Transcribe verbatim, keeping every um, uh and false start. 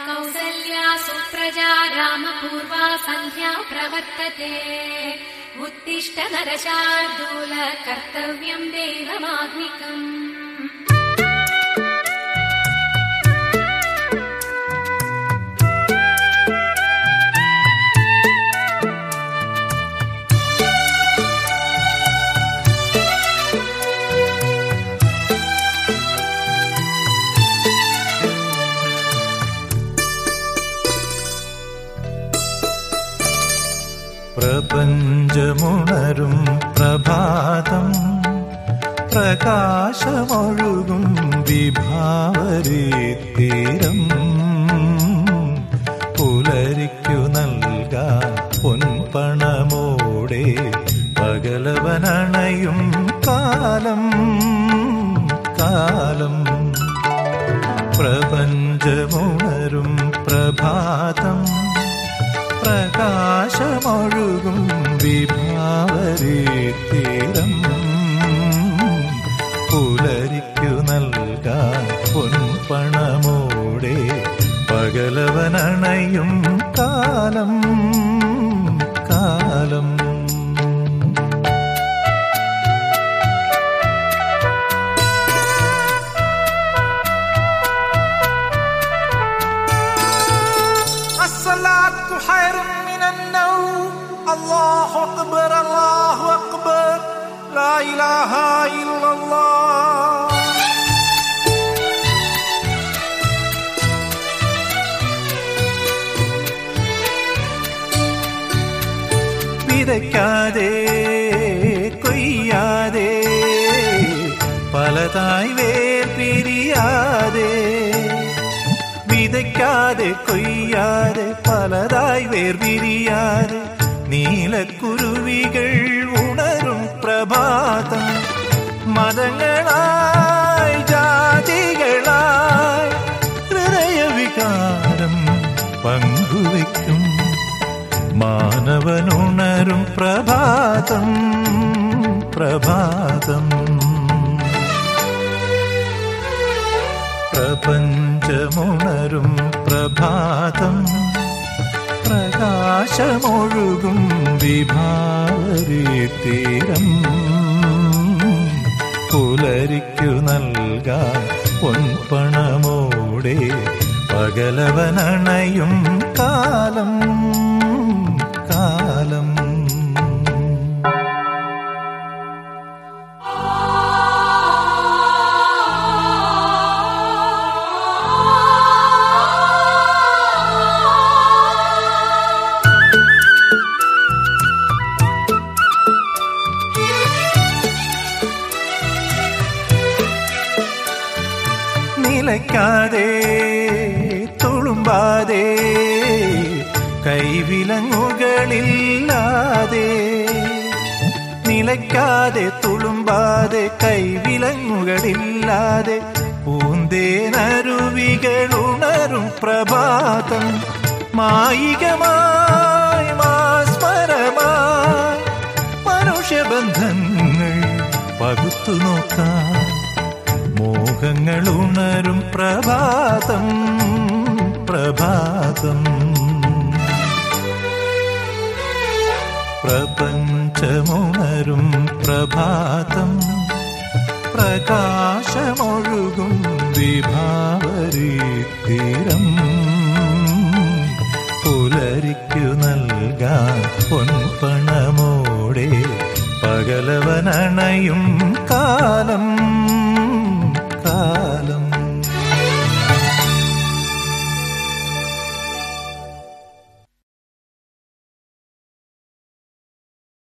कौसल्या सुप्रजा रामपूर्वा सन्ध्या प्रवर्तते उत्तिष्ठ नरशार्दूल कर्तव्यं देवमात्मिकम्। പ്രപഞ്ചമുണരും പ്രഭാതം പ്രകാശമൊഴുകും വിഭാവരീ തീരം പുലരിക്കു നൽകാൻ പൊൻപണമോടെ പകലവനണയും കാലം കാലം. പ്രപഞ്ചമുണരും പ്രഭാതം പ്രകാശമൊഴുകും വിഭാവരീ തീരം പുലരിക്കു നൽകാൻ പൊൻപണമോടെ പകലവനണയും കാലം കാലം. الصلاة خير من النوم الله أكبر الله أكبر لا إله إلا الله. വിതയ്ക്കാതെ കൊയ്യാതെ പലതായി വേർപിരിയാതെ വിതയ്ക്കാതെ കൊയ്യാതെ പലതായി വേർപിരിയാതെ നീലക്കുരുവികൾ ഉണരും പ്രഭാതം. മതങ്ങളായി ജാതികളായി ഹൃദയവികാരം പങ്കുവയ്ക്കും മാനവനുണരും പ്രഭാതം പ്രഭാതം. പ്രപഞ്ചമുണരും പ്രഭാതം പ്രകാശമൊഴുകും വിഭാവരീ തീരം പുലരിക്കു നൽകാൻ പൊൻപണമോടെ പകലവനണയും കാലം കാലം. നിലയ്ക്കാതെ തുളുമ്പാതെ കൈവിലങ്ങുകളില്ലാതെ നിലയ്ക്കാതെ തുളുമ്പാതെ കൈവിലങ്ങുകളില്ലാതെ പൂന്തേനരുവികളുണരും പ്രഭാതം. മായികമായി മാസ്മരമായി മനുഷ്യബന്ധങ്ങൾ പകുത്തു നോക്കാം മോഹങ്ങളുണരും പ്രഭാതം പ്രഭാതം. പ്രപഞ്ചമുണരും പ്രഭാതം പ്രകാശമൊഴുകും വിഭാവരീ തീരം പുലരിക്കു നൽകാൻ പൊൻപണമോടെ പകലവനണയും കാലം